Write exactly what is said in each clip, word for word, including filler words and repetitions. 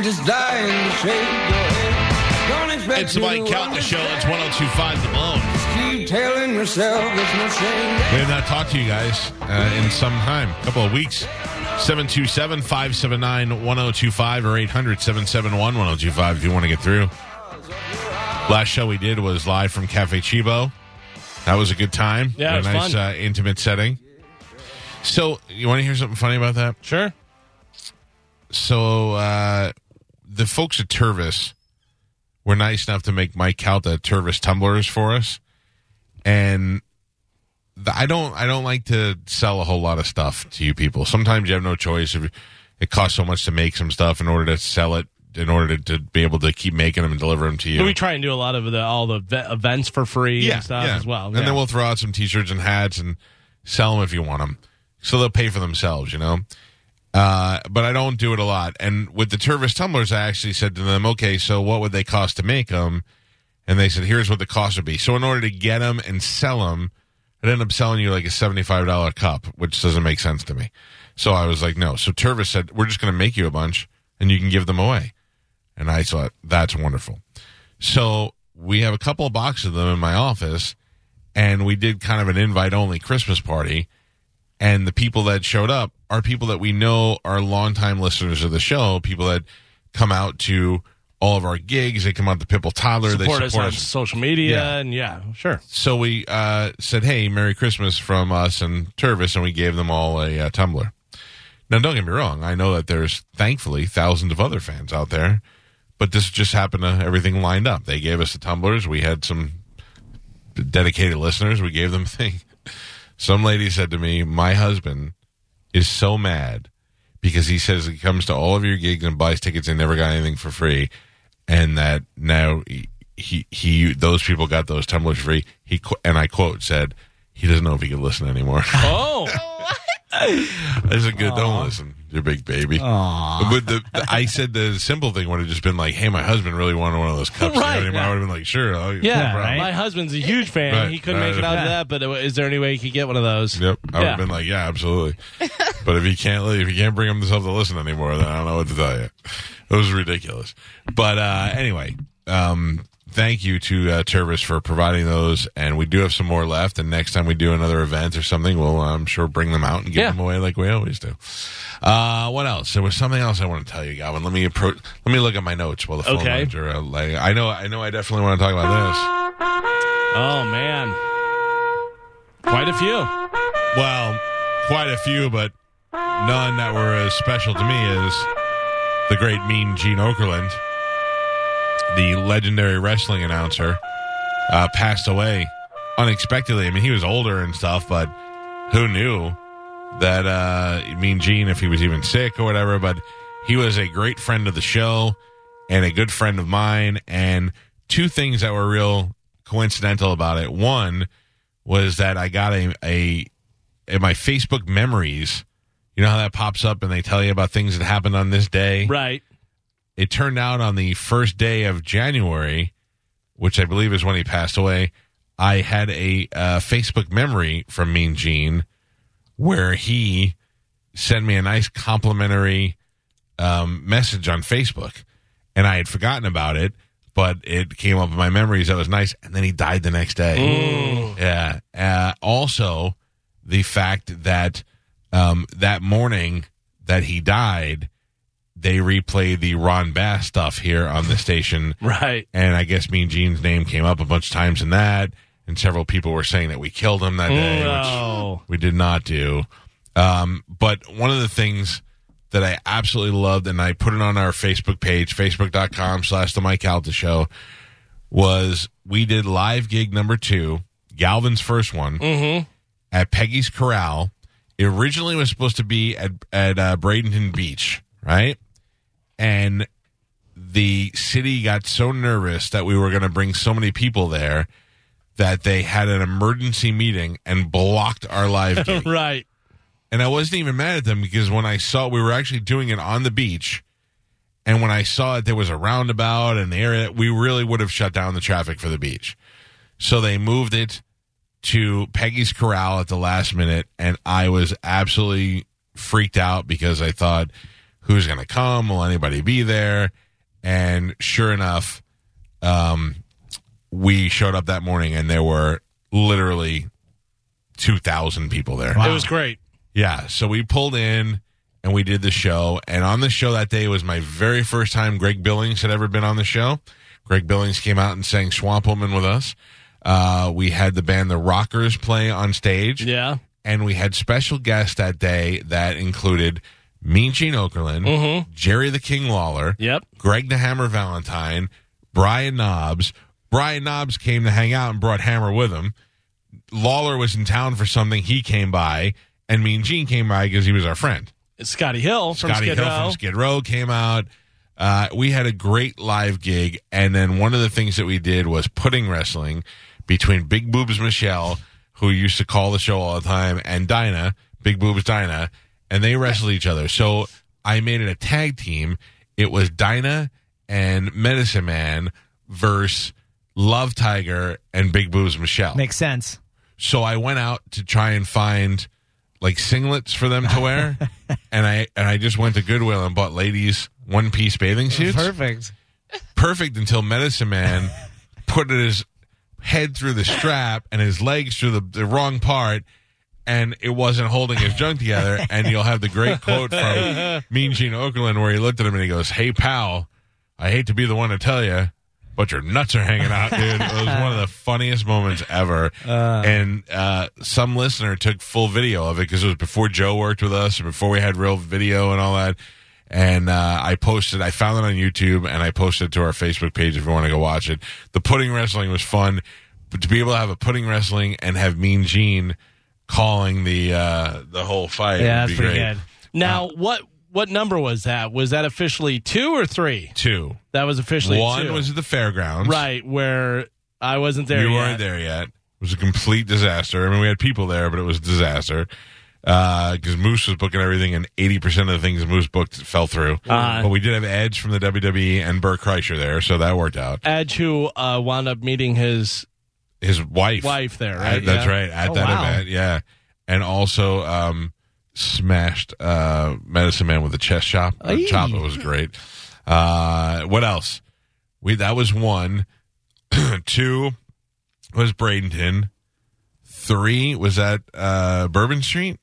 just dying to shake your head. Don't expect It's the Mike Calta Show. It's one oh two point five The Bone. Just keep telling yourself there's no shame. We have not talked to you guys uh, in some time, a couple of weeks. seven two seven, five seven nine, one oh two five or eight hundred, seven seven one, one oh two five if you want to get through. Last show we did was live from Cafe Chibo. That was a good time. Yeah, it was a nice, fun. Uh, intimate setting. So, you want to hear something funny about that? Sure. So, uh, the folks at Tervis were nice enough to make Mike Calta Tervis tumblers for us. And the, I don't I don't like to sell a whole lot of stuff to you people. Sometimes you have no choice. If it costs so much to make some stuff in order to sell it, in order to, to be able to keep making them and deliver them to you. So we try and do a lot of the all the ve- events for free yeah, and stuff yeah. as well. And yeah. then we'll throw out some T-shirts and hats and sell them if you want them. So they'll pay for themselves, you know. Uh, but I don't do it a lot. And with the Tervis tumblers, I actually said to them, okay, so what would they cost to make them? And they said, here's what the cost would be. So in order to get them and sell them, I'd end up selling you like a seventy-five dollars cup, which doesn't make sense to me. So I was like, no. So Tervis said, we're just going to make you a bunch, and you can give them away. And I thought, that's wonderful. So we have a couple of boxes of them in my office, and we did kind of an invite-only Christmas party. And the people that showed up are people that we know are longtime listeners of the show, people that come out to all of our gigs. They come out to Pipple Toddler. Support, they support us on us. social media, Yeah. and yeah, sure. So we uh, said, hey, Merry Christmas from us and Tervis, and we gave them all a uh, tumbler. Now, don't get me wrong. I know that there's, thankfully, thousands of other fans out there, but this just happened to, everything lined up. They gave us the tumblers. We had some dedicated listeners. We gave them a thing. Some lady said to me, my husband is so mad because he says he comes to all of your gigs and buys tickets and never got anything for free, and that now he, he, he those people got those tumblers free. He and I quote said he doesn't know if he can listen anymore. Oh, I said, good, don't listen, you big baby. Aww. But the, the, I said the simple thing would have just been like, hey, my husband really wanted one of those cups. Right, You know, yeah. I would have been like, sure. I'll, yeah. no problem. My husband's a huge fan. Right, He couldn't right, make it out right. of that, but is there any way he could get one of those? Yep, I would Yeah. have been like, yeah, absolutely. But if he can't, if he can't bring himself to listen anymore, then I don't know what to tell you. It was ridiculous. But uh, anyway, um, thank you to uh, Tervis for providing those, and we do have some more left. And next time we do another event or something, we'll I'm sure bring them out and give Yeah. them away like we always do. Uh, what else? There was something else I want to tell you, Galvin. Let me approach. Let me look at my notes while the phone Okay. lines are. Uh, like, I know. I know. I definitely want to talk about this. Oh man, quite a few. Well, quite a few, but none that were as special to me as the great Mean Gene Okerlund, the legendary wrestling announcer, uh, passed away unexpectedly. I mean, he was older and stuff, but who knew that uh, Mean Gene, if he was even sick or whatever, but he was a great friend of the show and a good friend of mine. And two things that were real coincidental about it. One was that I got a, a in my Facebook memories, you know how that pops up and they tell you about things that happened on this day? Right. It turned out on the first day of January, which I believe is when he passed away, I had a uh, Facebook memory from Mean Gene where he sent me a nice complimentary um, message on Facebook. And I had forgotten about it, but it came up in my memories. That was nice. And then he died the next day. Mm. Yeah. Uh, also, the fact that um, that morning that he died, they replayed the Ron Bass stuff here on the station. Right. And I guess Mean Gene's name came up a bunch of times in that. And several people were saying that we killed him that day, No. which we did not do. Um, but one of the things that I absolutely loved, and I put it on our Facebook page, facebook.com slash the Mike Calta Show, was we did live gig number two, Galvin's first one, Mm-hmm. at Peggy's Corral. It originally was supposed to be at, at uh, Bradenton Beach, right? And the city got so nervous that we were going to bring so many people there that they had an emergency meeting and blocked our live gig. Right. And I wasn't even mad at them because when I saw we were actually doing it on the beach, and when I saw it, there was a roundabout and the area, we really would have shut down the traffic for the beach. So they moved it to Peggy's Corral at the last minute, and I was absolutely freaked out because I thought, who's going to come? Will anybody be there? And sure enough, um, we showed up that morning, and there were literally two thousand people there. It was great. Yeah, so we pulled in, and we did the show. And on the show that day was my very first time Greg Billings had ever been on the show. Greg Billings came out and sang Swamp Woman with us. Uh, we had the band The Rockers play on stage. Yeah. And we had special guests that day that included Mean Gene Okerlund, Mm-hmm. Jerry the King Lawler, Yep. Greg the Hammer Valentine, Brian Knobs. Brian Knobs came to hang out and brought Hammer with him. Lawler was in town for something. He came by, and Mean Gene came by because he was our friend. Scotty Hill from Scotty Skid Hill Row. from Skid Row came out. Uh, we had a great live gig, and then one of the things that we did was pudding wrestling between Big Boobs Michelle, who used to call the show all the time, and Dinah, Big Boobs Dinah, and they wrestled each other. So I made it a tag team. It was Dinah and Medicine Man versus Love Tiger and Big Boobs Michelle. Makes sense. So I went out to try and find like singlets for them to wear, and I and I just went to Goodwill and bought ladies one piece bathing suits. Perfect. Perfect until Medicine Man put his head through the strap and his legs through the, the wrong part, and it wasn't holding his junk together. And you'll have the great quote from Mean Gene Okerlund where he looked at him and he goes, "Hey pal, I hate to be the one to tell you, but your nuts are hanging out, dude." It was one of the funniest moments ever. Uh, and uh, some listener took full video of it because it was before Joe worked with us, or before we had real video and all that. And uh, I posted, I found it on YouTube, and I posted it to our Facebook page if you want to go watch it. The pudding wrestling was fun, but to be able to have a pudding wrestling and have Mean Gene calling the uh, the whole fight Yeah, would that's be pretty great. good. Now, what what number was that? Was that officially two or three? Two. That was officially One two. was at the fairgrounds. Right, where I wasn't there You yet. weren't there yet. It was a complete disaster. I mean, we had people there, but it was a disaster. Because uh, Moose was booking everything, and eighty percent of the things Moose booked fell through. Uh, but we did have Edge from the W W E and Burt Kreischer there, so that worked out. Edge, who uh, wound up meeting his His wife. wife there, right? At, that's Yeah. right, at Oh, that wow. event, yeah. And also um, smashed uh, Medicine Man with a chest chop. Uh, Aye. chop, it was great. Uh, what else? We That was one. Two was Bradenton. Three was at uh, Bourbon Street.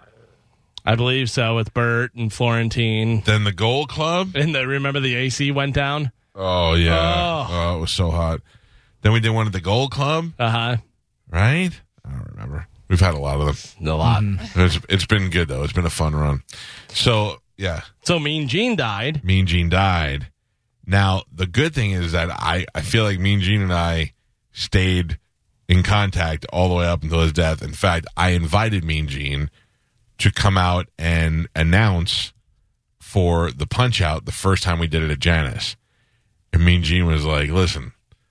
I believe so, with Bert and Florentine. Then the Gold Club. And the, remember the A C went down? Oh, yeah. Oh. Oh. It was so hot. Then we did one at the Gold Club, Uh-huh. right? I don't remember. We've had a lot of them. A lot. It's, it's been good, though. It's been a fun run. So, yeah, So Mean Gene died. Mean Gene died. Now, the good thing is that I, I feel like Mean Gene and I stayed in contact all the way up until his death. In fact, I invited Mean Gene to come out and announce for the Punch-Out the first time we did it at Janice. And Mean Gene was like, "Listen,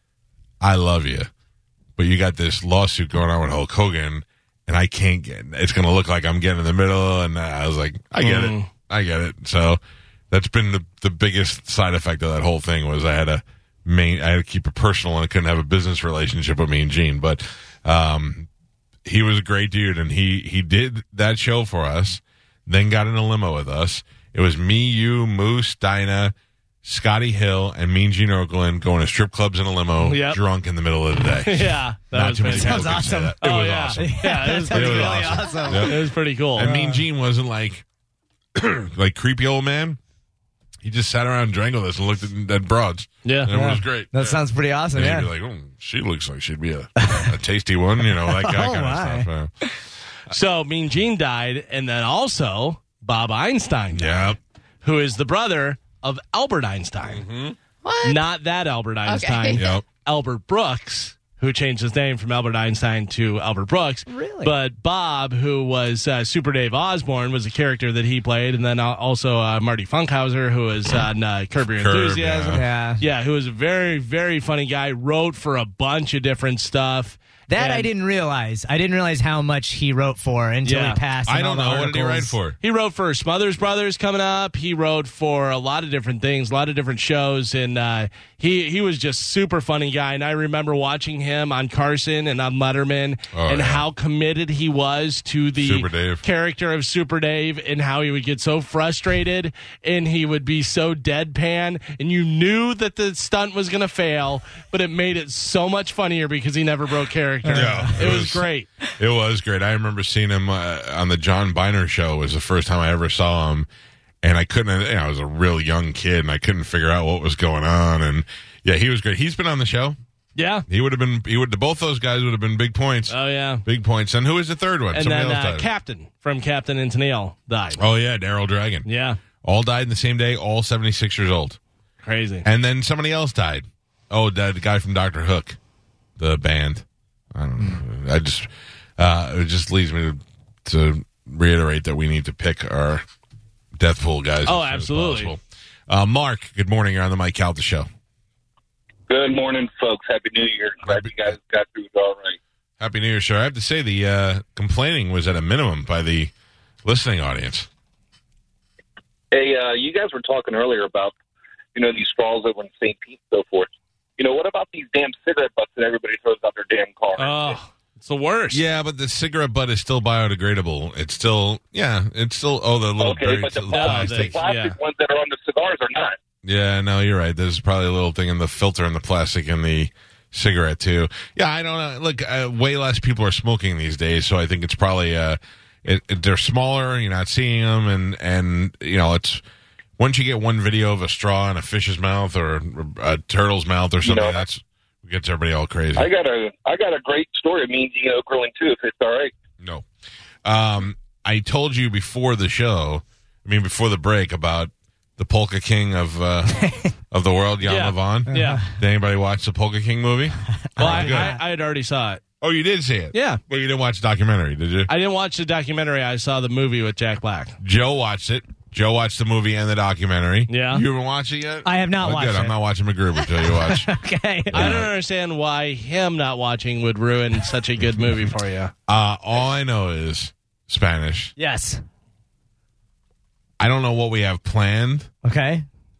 I love you, but you got this lawsuit going on with Hulk Hogan, and I can't get, it's going to look like I'm getting in the middle." And I was like, I get Mm. it. I get it. So that's been the, the biggest side effect of that whole thing was I had to main, I had to keep it personal, and I couldn't have a business relationship with Mean Gene. But, um, he was a great dude, and he, he did that show for us, then got in a limo with us. It was me, you, Moose, Dinah, Scotty Hill, and Mean Gene Okerlund going to strip clubs in a limo, Yep. drunk in the middle of the day. Yeah. That Not was too many fantastic. people can say awesome. that. It Oh, was yeah. awesome. Yeah, it was That's pretty, really really awesome. awesome. Yep. it was pretty cool. And Mean Gene wasn't like, like creepy old man. He just sat around and drank with us and looked at, at broads. Yeah. And it Yeah. was great. That Yeah. sounds pretty awesome, And yeah. he'd be like, "Oh, she looks like she'd be a, a tasty one," you know, that, that Oh, kind my. of stuff. Yeah. So Mean Gene died, and then also Bob Einstein died, Yep. who is the brother of Albert Einstein. What? Not that Albert Einstein. Yep. Albert Brooks, who changed his name from Albert Einstein to Albert Brooks. Really? But Bob, who was uh, Super Dave Osborne, was a character that he played. And then uh, also uh, Marty Funkhauser, who was on uh, Curb Your Curb, Enthusiasm. yeah. Yeah, who was a very, very funny guy, wrote for a bunch of different stuff. That And- I didn't realize. I didn't realize how much he wrote for until Yeah. he passed. I and all don't the know. What did he write articles. for? He wrote for Smothers Brothers coming up. He wrote for a lot of different things, a lot of different shows, and uh, he he was just super funny guy. And I remember watching him on Carson and on Letterman, Oh, and yeah. how committed he was to the Super Dave. character of Super Dave, and how he would get so frustrated and he would be so deadpan, and you knew that the stunt was going to fail, but it made it so much funnier because he never broke character. Yeah, it, it was, was- great. It was great. I remember seeing him uh, on the John Biner show. It was the first time I ever saw him, and I couldn't. You know, I was a real young kid, and I couldn't figure out what was going on. And yeah, he was great. He's been on the show. Yeah. He would have been. He would. Both those guys would have been big points. Oh yeah. Big points. And who is the third one? And Somebody then else uh, died. Captain from Captain and Tennille died. Oh yeah, Daryl Dragon. Yeah. All died in the same day. All seventy-six years old. Crazy. And then somebody else died. Oh, the, the guy from Doctor Hook, the band. I don't know. I just uh, it just leads me to, to reiterate that we need to pick our death pool guys. Oh, as soon as absolutely. possible. Uh, Mark, good morning. You're on the Mike Calta show. Good morning, folks. Happy New Year. Glad you guys got through it all right. Happy New Year, sir. I have to say the uh, complaining was at a minimum by the listening audience. Hey, uh, you guys were talking earlier about, you know, these straws over in Saint Pete and so forth. You know, what about these damn cigarette butts that everybody throws out their damn car? Oh, it's the worst. Yeah, but the cigarette butt is still biodegradable. It's still, yeah, it's still, oh, the little okay, buried but the little plastic, plastic. the plastic yeah. ones that are on the cigars are not. Yeah, no, you're right. There's probably a little thing in the filter and the plastic in the cigarette too. Yeah, I don't know. Look, uh, way less people are smoking these days, so I think it's probably uh, it, it, they're smaller. You're not seeing them, and and you know, it's once you get one video of a straw in a fish's mouth or a turtle's mouth or something, know, that's it gets everybody all crazy. I got a, I got a great story of me eating oak grilling too, if it's all right. No, um, I told you before the show. I mean, before the break about the Polka King of uh, of the world, Jan Yeah. Levon. Yeah. Did anybody watch the Polka King movie? Well, Oh, I, good. I, I had already saw it. Oh, you did see it? Yeah. Well, you didn't watch the documentary, did you? I didn't watch the documentary. I saw the movie with Jack Black. Joe watched it. Joe watched the movie and the documentary. Yeah. You haven't watched it yet? I have not oh, watched good. it. I'm not watching MacGruber until you watch. Okay. I don't understand why him not watching would ruin such a good movie for you. Uh, all I know is Spanish. Yes. I don't know what we have planned, Okay.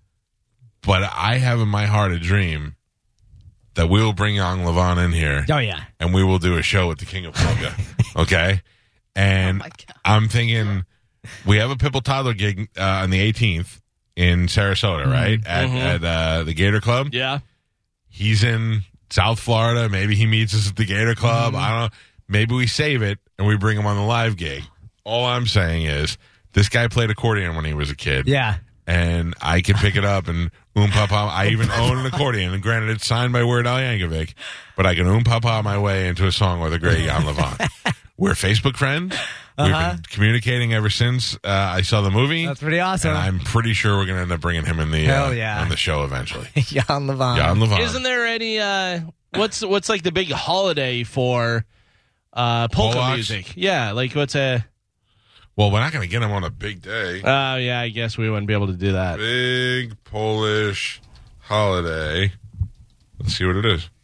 but I have in my heart a dream that we will bring Young Levon in here Oh yeah. and we will do a show with the King of Polka. Okay? And I'm thinking we have a Pipple Toddler gig uh, on the eighteenth in Sarasota, right? At, Mhm. at uh, the Gator Club. Yeah. He's in South Florida. Maybe he meets us at the Gator Club. Mm-hmm. I don't know. Maybe we save it and we bring him on the live gig. All I'm saying is this guy played accordion when he was a kid. Yeah. And I can pick it up and oom pa pa. I even own an accordion. And granted, it's signed by Weird Al Yankovic, but I can oom pa pa my way into a song with a great Jan Levon. We're Facebook friends. We've Uh-huh. been communicating ever since uh, I saw the movie. That's pretty awesome. And I'm pretty sure we're going to end up bringing him in the Hell uh, yeah. on the show eventually. Jan Levon. Jan Levon. Isn't there any, uh, what's what's like the big holiday for uh, polka Polacks? music? Yeah, like what's a, Well, we're not going to get him on a big day. oh, yeah, I guess we wouldn't be able to do that. Big Polish holiday. Let's see what it is.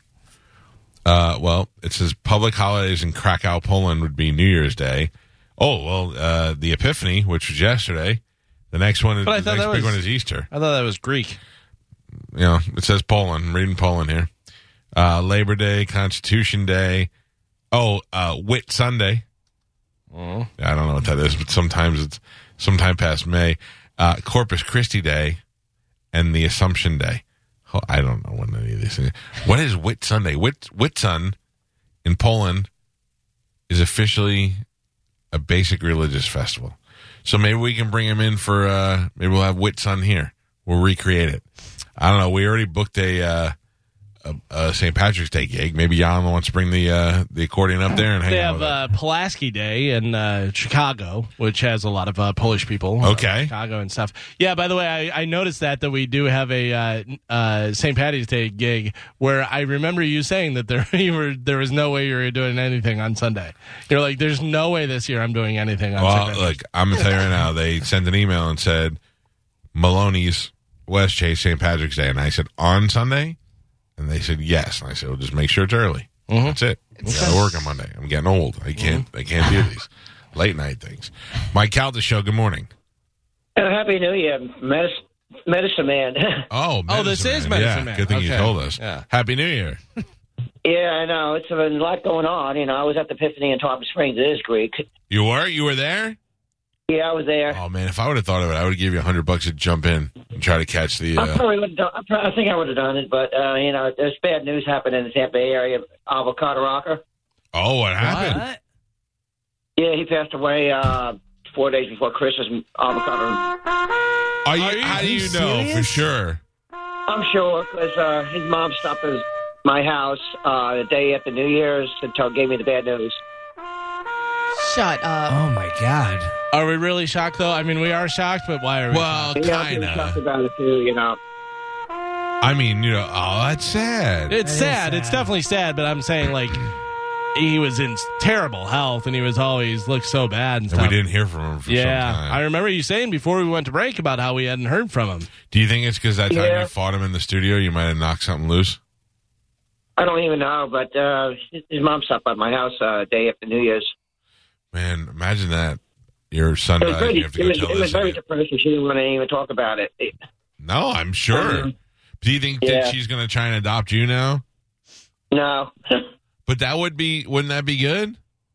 Uh, well, it says public holidays in Krakow, Poland would be New Year's Day. Oh, well, uh, the Epiphany, which was yesterday. The next one is But I the thought next that big was- one is Easter. I thought that was Greek. You know, it says Poland. I'm reading Poland here. Uh, Labor Day, Constitution Day. Oh, uh, Whit Sunday. Oh. I don't know what that is, but sometimes it's sometime past May. Uh, Corpus Christi Day and the Assumption Day. Oh, I don't know when any of these things. What is Whit Sunday? Whit Whitsun in Poland is officially a basic religious festival. So maybe we can bring him in for. Uh, maybe we'll have Whitsun here. We'll recreate it. I don't know. We already booked a. Uh, A, a Saint Patrick's Day gig. Maybe Jan wants to bring the uh, the accordion up there and hang They out have with it. uh, Pulaski Day in uh, Chicago, which has a lot of uh, Polish people. Okay. uh, Chicago and stuff. Yeah, by the way, I, I noticed that, that we do have a uh, uh, Saint Patty's Day gig where I remember you saying that there you were there was no way you were doing anything on Sunday. You're like, there's no way this year I'm doing anything on Well, Sunday. look, I'm going to tell you right now, they sent an email and said, Maloney's West Chase Saint Patrick's Day. And I said, on Sunday? And they said, yes. And I said, well, just make sure it's early. That's it. I got to work on Monday. I'm getting old. I can't. I can't do these late night things. Mike Calta Show. Good morning. Uh, Happy New Year, Medicine, medicine Man. Oh, Oh, this Medicine is Man. Medicine yeah, Man. Good thing you Okay. told us. Yeah. Happy New Year. Yeah, I know. It's been a lot going on. You know, I was at the Epiphany in Tarpon Springs. It is Greek. You were? You were there? Yeah, I was there. Oh, man. If I would have thought of it, I would have give you a hundred bucks to jump in and try to catch the. I Uh, probably would have done. I, probably, I think I would have done it, but uh, you know, there's bad news happening in the Tampa Bay area. Avocado Rocker. oh, what happened? What? Yeah, he passed away uh, four days before Christmas. Avocado. Are you, Are you- how are do you you know for serious? sure? I'm sure because uh, his mom stopped at my house uh, the day after New Year's and told, gave me the bad news. Shut up. Oh my God. Are we really shocked, though? I mean, we are shocked, but why are we Well, Yeah, I'm kind pretty shocked of. about it too. You know. I mean, you know, oh, that's sad. It's That is sad. It's sad. definitely sad, but I'm saying, like, he was in terrible health, and he was always looked so bad and And stuff. we didn't hear from him for Yeah, some time. I remember you saying before we went to break about how we hadn't heard from him. Do you think it's because that time Yeah. you fought him in the studio, you might have knocked something loose? I don't even know, but uh, his his mom stopped by my house uh, day after New Year's. Man, imagine that. Your son It was died. very, You have to it go was, tell it was this. very idiot. depressing. She didn't want to even talk about it. It- No, I'm sure. Mhm. Do you think that Yeah. she's going to try and adopt you now? no. But that would be, wouldn't that be good?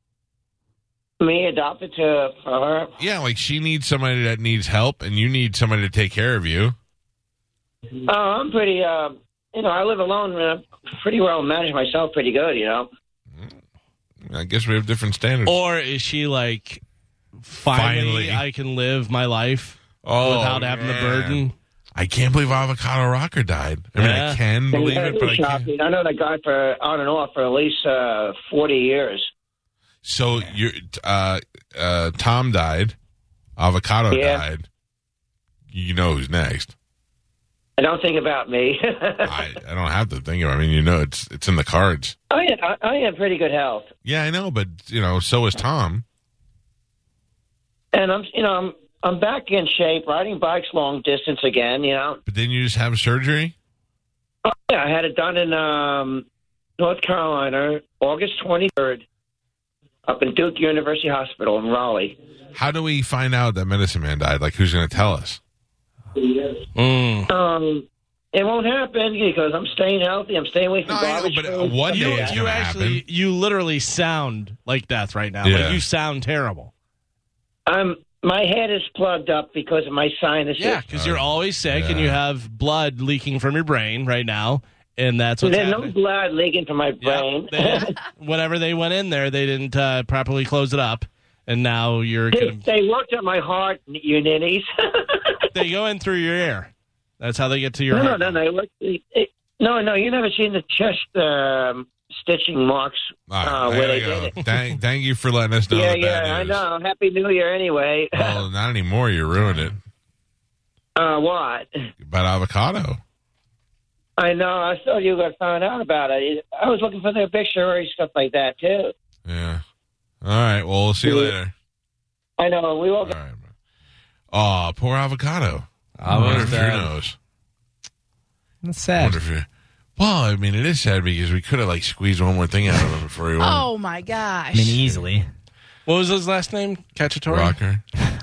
Me adopted to for her. Yeah, like she needs somebody that needs help, and you need somebody to take care of you. Oh, I'm pretty, uh, you know, I live alone. And I pretty well manage myself pretty good, you know. I guess we have different standards. Or is she like, finally, Finally. I can live my life Oh, without having the man. burden? I can't believe Avocado Rocker died. I mean, Yeah. I can believe it, but I can't. Shocking. I know that guy for on and off for at least uh, forty years. So you, uh, uh, Tom died. Avocado Yeah. died. You know who's next. I don't think about me. I, I don't have to think of it. I mean, you know, it's it's in the cards. I, I, I am pretty good health, Yeah, I know, but you know, so is Tom. and I'm, you know, I'm I'm back in shape, riding bikes long distance again. You know, But then you just have surgery. oh, yeah, I had it done in um, North Carolina, August twenty-third, up in Duke University Hospital in Raleigh. How do we find out that Medicine Man died? Like, who's going to tell us? Mm. Um, it won't happen because I'm staying healthy. I'm staying away from No, I know, garbage. but, uh, food. one You, day it's you gonna actually, happen. you literally sound like death right now. Yeah. Like you sound terrible. I'm my head is plugged up because of my sinuses. Yeah, because you're always sick and you Yeah. have blood leaking from your brain right now, and that's what's There's no happening. blood leaking from my Yeah, brain. they didn't- whenever they went in there, they didn't uh, properly close it up, and now you're they, gonna, they looked at my heart, you ninnies. they go in through your ear. That's how they get to your no, no, heart. no, no. They looked, it, no, no. You never seen the chest um, stitching marks All right, uh, there where we they go. did it. Thank, thank you for letting us know Yeah, the bad yeah, I news. know. Happy New Year, anyway. Well, not anymore. You ruined it. uh, what? About avocado. I know. I thought you were going to find out about it. I was looking for the obituary stuff like that too. Yeah. All right. Well, we'll see you Yeah. later. I know. We all. All right. Oh, poor avocado. I Oh, wonder if sad. you knows. That's I sad. wonder if you. Well, I mean, it is sad because we could have like squeezed one more thing out of him before he went. Oh my gosh. I mean, easily. What was his last name? Cacciatore? Rocker.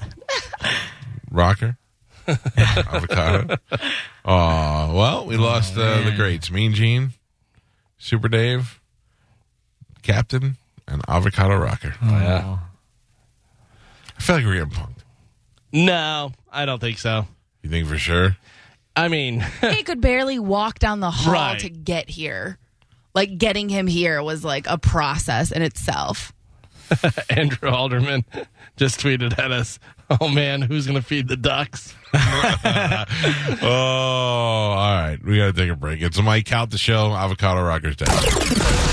Rocker. Avocado. Oh, well, we lost uh, the man. greats. Mean Gene, Super Dave, Captain, and Avocado Rocker. Oh, yeah. I feel like we're getting punked. No, I don't think so. You think for sure? I mean, He could barely walk down the hall Right. to get here. Like getting him here was like a process in itself. Andrew Alderman just tweeted at us, oh man, who's going to feed the ducks? Oh, all right. We got to take a break. It's a Mike Calta Show. Avocado Rockers Day.